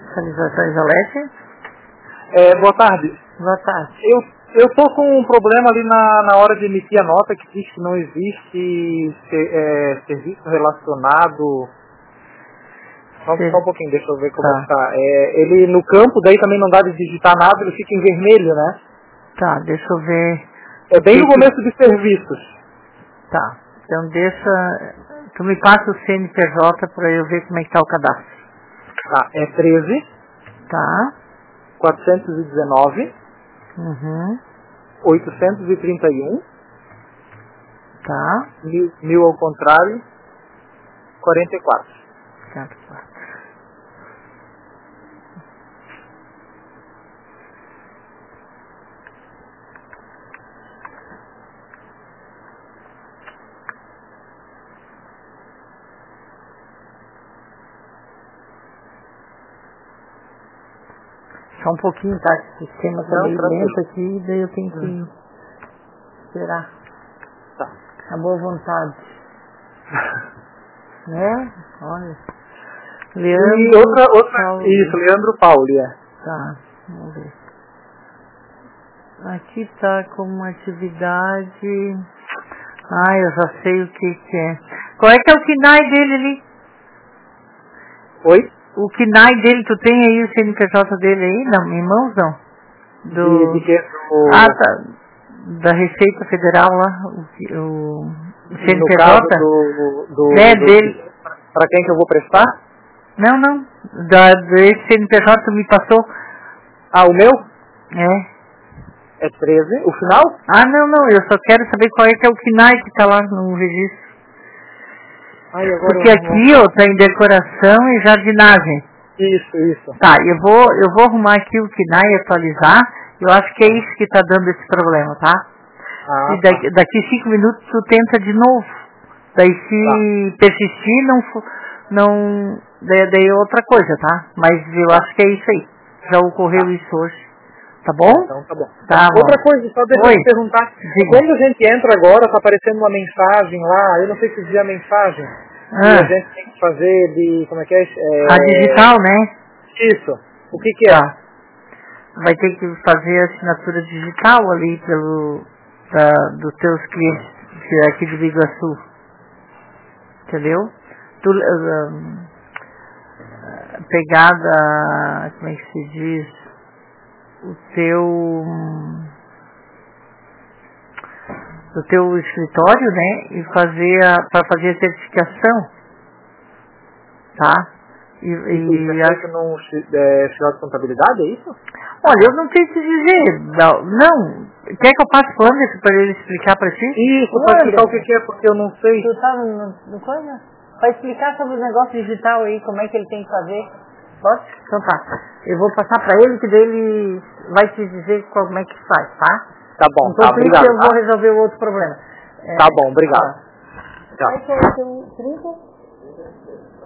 Fiscalização Isolete. Boa tarde. Boa tarde. Eu estou com um problema ali na hora de emitir a nota que diz que não existe serviço relacionado. Só um pouquinho, deixa eu ver como está. Ele no campo, daí também não dá de digitar nada, ele fica em vermelho, né? Tá, deixa eu ver. É bem no começo de serviços. Tá, então deixa. Tu me passa o CNPJ para eu ver como é que está o cadastro. Tá, é 13. Tá. 419. Uhum. 831. Tá. 1000 ao contrário. 44. 44. Só um pouquinho, tá? O sistema tá meio lento aqui, daí eu tenho que esperar. Tá. A boa vontade. Né? Olha. Leandro. E outra Pauli. isso, Leandro Pauli, Tá, vamos ver. Aqui tá como atividade. Eu já sei o que é. Qual é que é o KNAI dele ali? Oi? O KNAI dele, tu tem aí o CNPJ dele aí? Não, em mãos não? De que? Tá. Da Receita Federal lá, o CNPJ. No caso dele. Para quem que eu vou prestar? Não. Desse CNPJ tu me passou. O meu? É 13, o final? Não, eu só quero saber qual é que é o KNAI que tá lá no registro. Agora porque aqui, tá em decoração e jardinagem. Isso. Tá, eu vou arrumar aqui o KNAI e atualizar. Eu acho que é isso que tá dando esse problema, tá? E daqui 5 minutos tu tenta de novo. Daí se persistir, daí é outra coisa, tá? Mas eu acho que é isso aí. Já ocorreu isso hoje. Tá bom? Então tá bom. Tá bom. Outra coisa, só deixa eu te perguntar. Quando a gente entra agora, tá aparecendo uma mensagem lá, eu não sei se dizer a mensagem. E a gente tem que fazer de, como é que é? A digital, né? Isso. O que é? Tá. Vai ter que fazer a assinatura digital ali dos teus clientes aqui de Biguaçu. Entendeu? Pegada, como é que se diz? O teu escritório, né? E para fazer a certificação, tá? E acha num final de contabilidade, é isso? Olha, eu não sei te dizer. Não. Quer que eu passe o Anderson para ele explicar para ti? Isso, para explicar o que é, porque eu não sei. Tu tá no coisa? Para explicar sobre o negócio digital aí, como é que ele tem que fazer. Pode? Então tá. Eu vou passar para ele, que daí ele vai te dizer como é que faz, tá? Tá bom, então, obrigado. Eu vou resolver o outro problema. Tá bom, obrigado. Tchau.